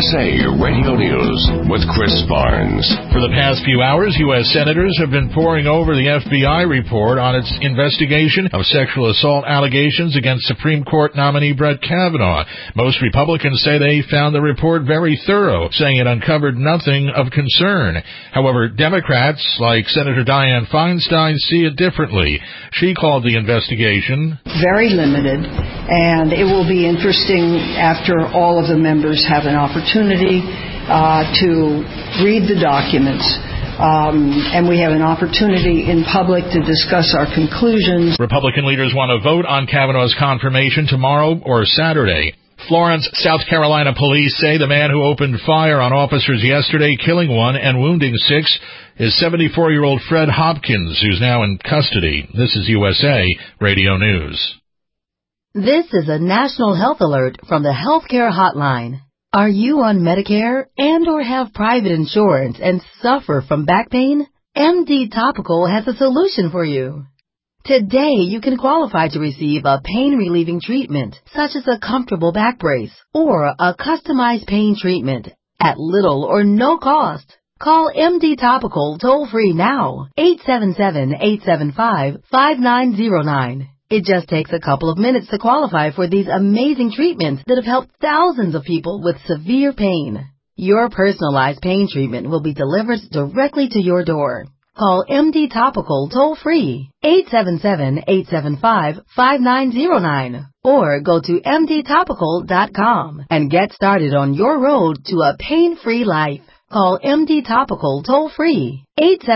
USA Radio News with Chris Barnes. For the past few hours, U.S. senators have been poring over the FBI report on its investigation of sexual assault allegations against Supreme Court nominee Brett Kavanaugh. Most Republicans say they found the report very thorough, saying it uncovered nothing of concern. However, Democrats, like Senator Dianne Feinstein, see it differently. She called the investigation very limited, and it will be interesting after all of the members have an opportunity to read the documents. And we have an opportunity in public to discuss our conclusions. Republican leaders want to vote on Kavanaugh's confirmation tomorrow or Saturday. Florence, South Carolina police say the man who opened fire on officers yesterday, killing one and wounding 6, is 74-year-old Fred Hopkins, who's now in custody. This is USA Radio News. This is a national health alert from the Healthcare Hotline. Are you on Medicare and or have private insurance and suffer from back pain? MD Topical has a solution for you. Today, you can qualify to receive a pain-relieving treatment, such as a comfortable back brace or a customized pain treatment at little or no cost. Call MD Topical toll-free now, 877-875-5909. It just takes a couple of minutes to qualify for these amazing treatments that have helped thousands of people with severe pain. Your personalized pain treatment will be delivered directly to your door. Call MD Topical toll-free, 877-875-5909, or go to mdtopical.com and get started on your road to a pain-free life. Call MD Topical toll-free,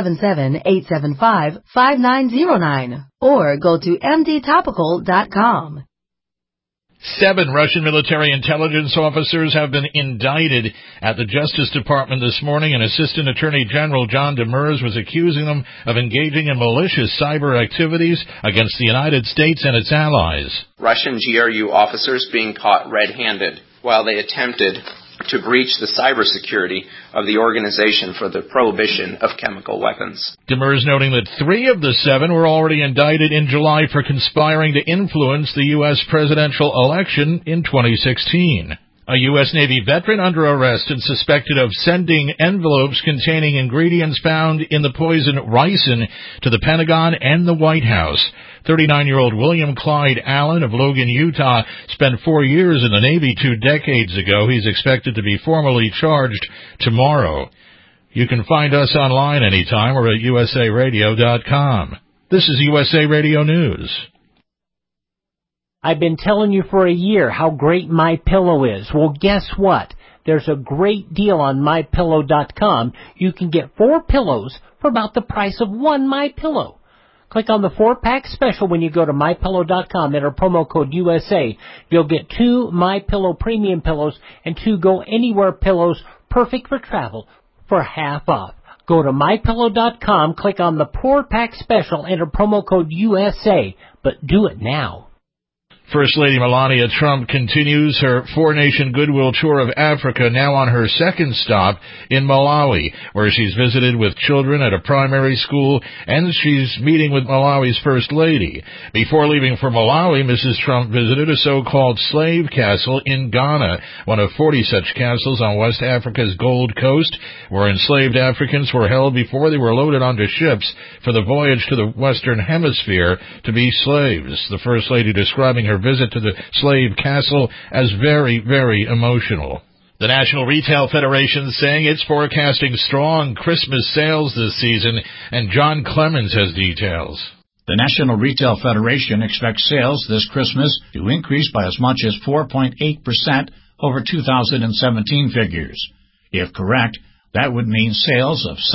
877-875-5909, or go to mdtopical.com. 7 Russian military intelligence officers have been indicted at the Justice Department this morning, and Assistant Attorney General John Demers was accusing them of engaging in malicious cyber activities against the United States and its allies. Russian GRU officers being caught red-handed while they attempted to breach the cybersecurity of the Organization for the Prohibition of Chemical Weapons. Demers noting that 3 of the 7 were already indicted in July for conspiring to influence the U.S. presidential election in 2016. A U.S. Navy veteran under arrest and suspected of sending envelopes containing ingredients found in the poison ricin to the Pentagon and the White House. 39-year-old William Clyde Allen of Logan, Utah, spent 4 years in the Navy 2 decades ago. He's expected to be formally charged tomorrow. You can find us online anytime or at usaradio.com. This is USA Radio News. I've been telling you for a year how great MyPillow is. Well, guess what? There's a great deal on MyPillow.com. You can get 4 pillows for about the price of 1 MyPillow. Click on the 4-pack special when you go to MyPillow.com. Enter promo code USA. You'll get 2 MyPillow premium pillows and 2 Go Anywhere pillows, perfect for travel, for half off. Go to MyPillow.com, click on the 4-pack special, enter promo code USA, but do it now. First Lady Melania Trump continues her 4-nation goodwill tour of Africa, now on her second stop in Malawi, where she's visited with children at a primary school, and she's meeting with Malawi's First Lady. Before leaving for Malawi, Mrs. Trump visited a so-called slave castle in Ghana, one of 40 such castles on West Africa's Gold Coast, where enslaved Africans were held before they were loaded onto ships for the voyage to the Western Hemisphere to be slaves. The First Lady describing her visit to the slave castle as very, very emotional. The National Retail Federation is saying it's forecasting strong Christmas sales this season, and John Clemens has details. The National Retail Federation expects sales this Christmas to increase by as much as 4.8% over 2017 figures. If correct, that would mean sales of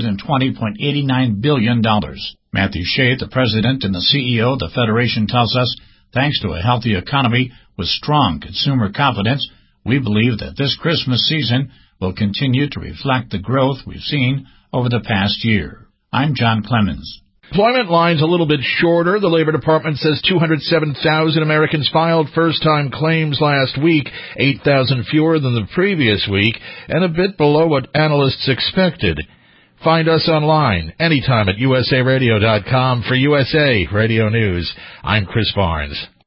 $720.89 billion. Matthew Shea, the president and the CEO of the Federation, tells us, thanks to a healthy economy with strong consumer confidence, we believe that this Christmas season will continue to reflect the growth we've seen over the past year. I'm John Clemens. Employment line's a little bit shorter. The Labor Department says 207,000 Americans filed first-time claims last week, 8,000 fewer than the previous week, and a bit below what analysts expected. Find us online anytime at usaradio.com for USA Radio News. I'm Chris Barnes.